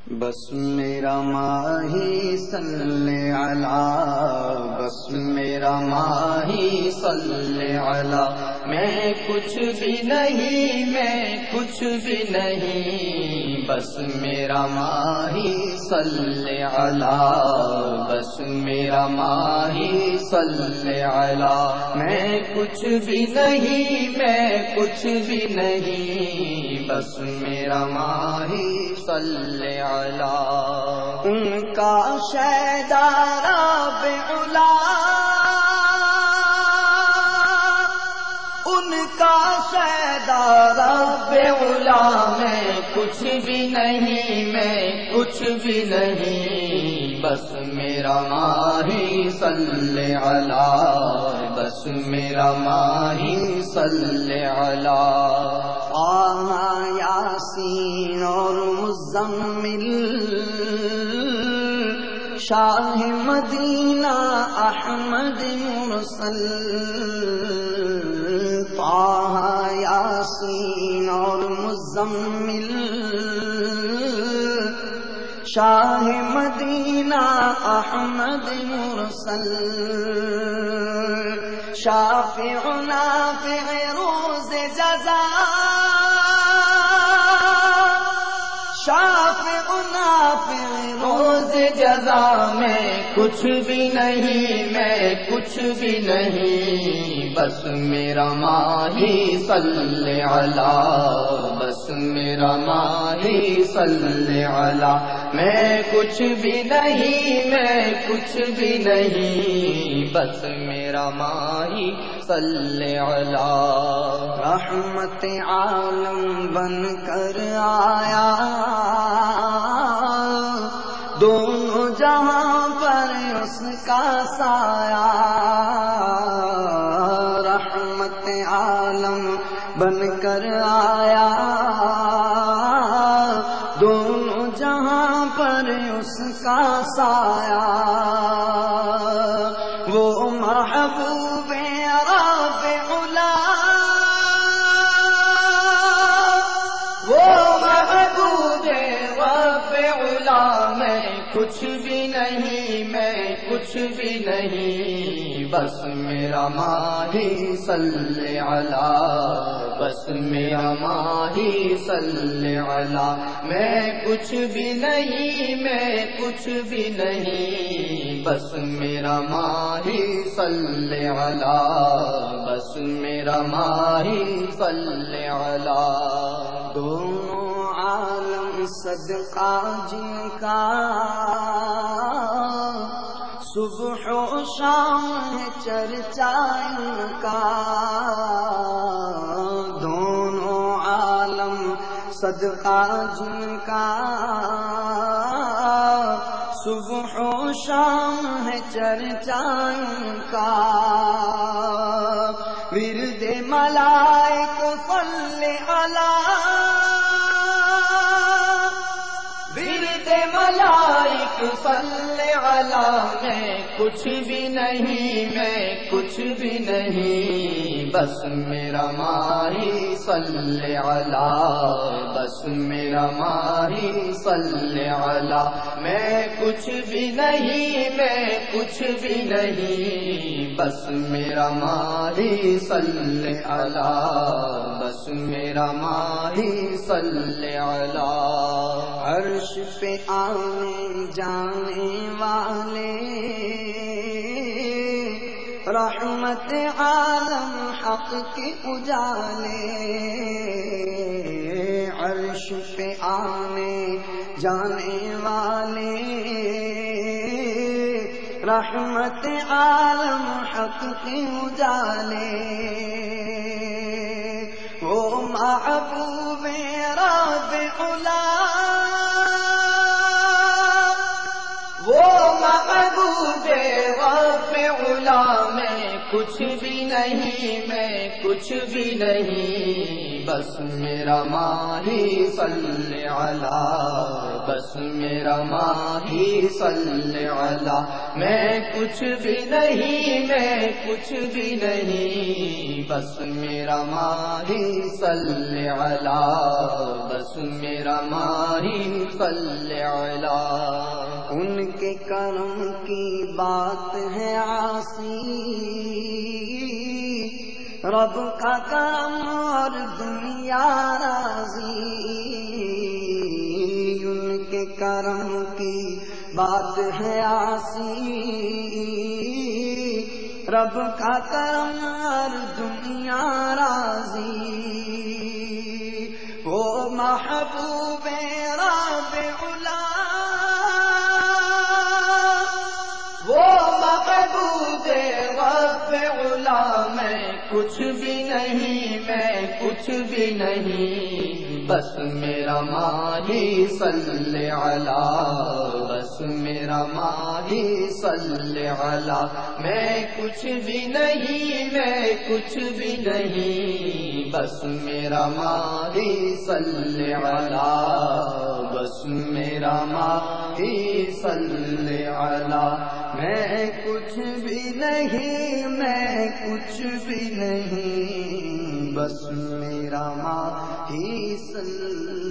بس میرا ماہی صلی علی، بس میرا ماہی صلی علی، میں کچھ بھی نہیں، میں کچھ بھی نہیں، بس میرا ماہی صلی علی، بس میرا ماہی صلی علی، میں کچھ بھی نہیں، میں کچھ بھی نہیں، بس میرا ماہی صلی علی۔ ان کا شیدار رابع، ان کا شیدار رابع، میں کچھ بھی نہیں، میں کچھ بھی نہیں، بس میرا ماہی صلی علی، بس میرا ماہی صلی علی۔ یاسین اور مزمل، شاہ مدینہ احمد مرسل، طٰہٰ یاسین اور مزمل، شاہ مدینہ احمد مرسل، شافع نافع روز جزا، شافع نافع روز جزا، میں کچھ بھی نہیں، میں کچھ بھی نہیں، بس میرا ماہی صلی علی، بس میرا ماہی صلی علی، میں کچھ بھی نہیں، میں کچھ بھی نہیں، بس میرا ماہی صلی علی۔ رحمت عالم بن کر آیا، دونوں جہاں پر اس کا سایہ، رحمت عالم بن کر آیا، دونوں جہاں پر اس کا سایہ، وہ محبوب رابع، وہ محبوب رابع، میں کچھ بھی نہیں، میں کچھ بھی نہیں، بس میرا ماہی صلی علی، بس میرا ماہی صلی علی، میں کچھ بھی نہیں، میں کچھ بھی نہیں، بس میرا ماہی صلی علی، بس میرا ماہی صلی علی۔ دونوں عالم صدقہ جن کا، صبح و شام چرچا ان کا، دونوں عالم صدقہ جن کا، صبح و شام چرچا ان کا، ورد ملائک صلی علی، ورد ملائک صلی علی، میں کچھ بھی نہیں، میں کچھ بھی نہیں، بس میرا ماہی صلی علی، بس میرا ماہی صلی علی، میں کچھ بھی نہیں، میں کچھ بھی نہیں، بس میرا ماہی صلی علی، بس میرا ماہی صلی علی۔ عرش پہ آنے جانے والے، رحمت عالم حق کے اجالے، عرش پہ آنے جانے والے، رحمت عالم حق کے اجالے، وہ محبوب رابع، وہ محبوب رابع، میں کچھ بھی نہیں، میں کچھ بھی نہیں، بس میرا ماہی صلی علی، بس بس میرا ماہی صلی علی، میں کچھ بھی نہیں، میں کچھ بھی نہیں، بس میرا ماہی صلی علی، بس میرا ماہی صلی علی۔ ان کے کرم کی بات ہے عاصی، رب کا کرم اور دنیا راضی، ان کے کرم کی بات ہے عاصی، رب کا کرم اور دنیا راضی، وہ محبوب رب علا، وہ محبوب رب علا، میں کچھ بھی نہیں، میں کچھ بھی نہیں، بس میرا ماہی صلی علی، بس میرا ماہی صلی علی، میں کچھ بھی نہیں، میں کچھ بھی نہیں، بس میرا ماہی صلی علی، بس میرا ماہی صلی علی، میں کچھ بھی نہیں، میں کچھ بھی نہیں، بس میرا ماہی صلی